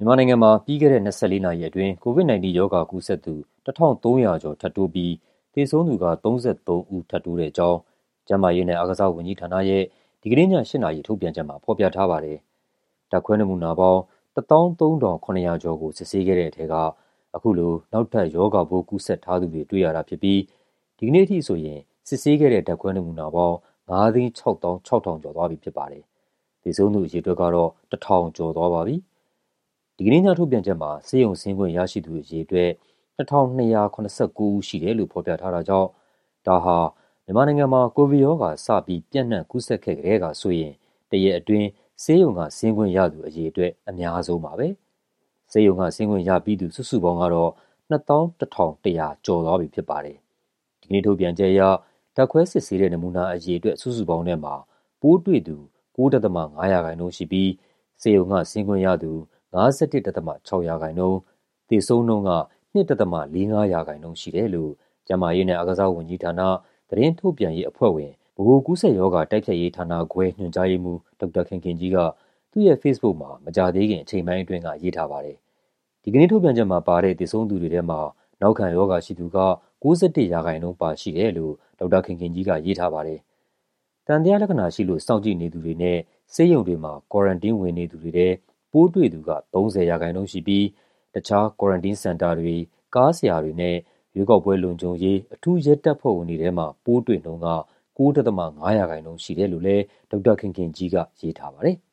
မြန်မာနိုင်ငံမှာပြီးခဲ့တဲ့ 24 နာရီအတွင်း COVID-19 ရောဂါကူးစက်သူ 1,300 ကျော်ထပ်တိုးပြီး သေဆုံးသူက 33 ဦးထပ်တိုးတဲ့အကြောင်း ကျန်းမာရေးနဲ့ အားကစားဝန်ကြီးဌာနရဲ့ဒီကနေ့ည 8 နာရီထုတ်ပြန်ချက်မှာဖော်ပြထားပါတယ်။ ဓာတ်ခွဲနမူနာပေါင်း 13,700 ကျော်ကိုစစ်ဆေးခဲ့တဲ့ထဲက အခုလိုနောက်ထပ်ရောဂါပိုးကူးစက်ထားသူတွေတွေ့ရတာဖြစ်ပြီး ဒီကနေ့အထိဆိုရင် စစ်ဆေးခဲ့တဲ့ဓာတ်ခွဲနမူနာပေါင်း 5,660,000 ကျော်သွားပြီဖြစ်ပါတယ်။ သေဆုံးသူအရေအတွက်ကတော့ 1,000 ကျော်သွားပါပြီ။ ဒီကနေ့ညထုတ်ပြန်ချက်မှာဆေးရုံဆင်းခွင့်ရရှိသူအရေအတွက် 2,279 ဦးရှိတယ်လို့ဖော်ပြထားတာကြောင့် ဒါဟာမြန်မာနိုင်ငံမှာကိုဗစ်ရောဂါစပြီးပြန့်နှံ့ကူးစက်ခဲ့ကတည်းကဆိုရင် တရက်အတွင်းဆေးရုံကဆင်းခွင့်ရသူအရေအတွက်အများဆုံးပါပဲ။ ဆေးရုံကဆင်းခွင့်ရပြီးသူစုစုပေါင်းကတော့ 21,100 ကျော်သွားပြီဖြစ်ပါတယ်။ ဒီကနေ့ထုတ်ပြန်ချက်အရ ဓာတ်ခွဲစစ်ဆေးတဲ့နမူနာအရေအတွက်စုစုပေါင်းထဲမှာပိုးတွေ့သူ 9.5% ရှိပြီး ဆေးရုံကဆင်းခွင့်ရသူ 51.6%၊ သေဆုံးနှုန်းက 2.45% ရှိတယ်လို့ ကျန်းမာရေးနဲ့အားကစားဝန်ကြီးဌာန၊ သတင်းထုတ်ပြန်ရေးအဖွဲ့ဝင်၊ ဗဟိုကူးစက်ရောဂါတိုက်ဖျက်ရေးဌာနခွဲ ညွှန်ကြားရေးမှူး ဒေါက်တာခင်ခင်ကြီးက သူ့ရဲ့ဖေ့စ်ဘုတ်မှာ မကြာသေးခင်အချိန်ပိုင်းအတွင်းကရေးထားပါတယ်။ ဒီကနေ့ထုတ်ပြန်ချက်မှာပါတဲ့သေဆုံးသူတွေထဲမှာ နောက်ခံရောဂါရှိသူက 91% ပါရှိတယ်လို့ ဒေါက်တာခင်ခင်ကြီးကရေးထားပါတယ်။ သံသယလက္ခဏာရှိလို့စောင့်ကြည့်နေသူတွေနဲ့ ဆေးရုံတွေမှာ quarantine ဝင်နေသူတွေထဲ ပိုးတွေ့သူက 30% ရှိပြီး တခြား quarantine စင်တာတွေ၊ ကားဆရာတွေနဲ့ ရွေးကောက်ပွဲလုံခြုံရေး အထူးရဲတပ်ဖွဲ့ဝင်တွေထဲမှာပိုးတွေ့နှုန်းက 9.5% ရှိတယ်လို့လည်း ဒေါက်တာခင်ခင်ကြီးကရေးထားပါတယ်။